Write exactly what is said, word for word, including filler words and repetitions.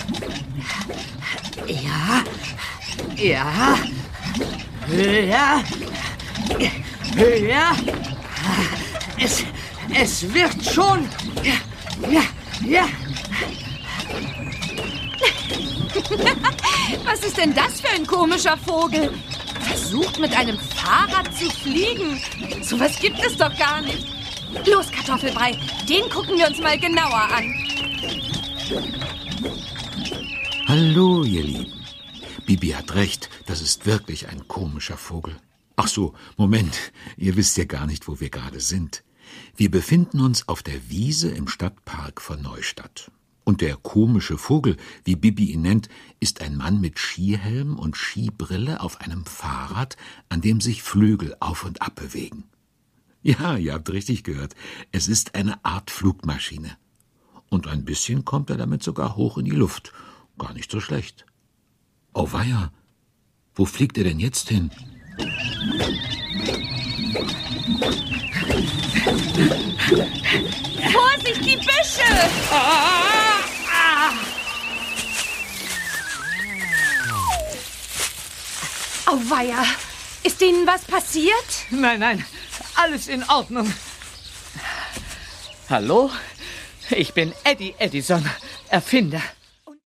Ja, ja, höher, höher. Es, es wird schon. Ja, ja, ja. Was ist denn das für ein komischer Vogel? Versucht mit einem Fahrrad zu fliegen. So was gibt es doch gar nicht. Los, Kartoffelbrei, den gucken wir uns mal genauer an. Hallo, ihr Lieben. Bibi hat recht, das ist wirklich ein komischer Vogel. Ach so, Moment, ihr wisst ja gar nicht, wo wir gerade sind. Wir befinden uns auf der Wiese im Stadtpark von Neustadt. Und der komische Vogel, wie Bibi ihn nennt, ist ein Mann mit Skihelm und Skibrille auf einem Fahrrad, an dem sich Flügel auf und ab bewegen. Ja, ihr habt richtig gehört, es ist eine Art Flugmaschine. Und ein bisschen kommt er damit sogar hoch in die Luft. Gar nicht so schlecht. Oh weia, wo fliegt er denn jetzt hin? Vorsicht, die Büsche! Ah, ah. Auweia, ist Ihnen was passiert? Nein, nein, alles in Ordnung. Hallo, ich bin Eddie Edison, Erfinder.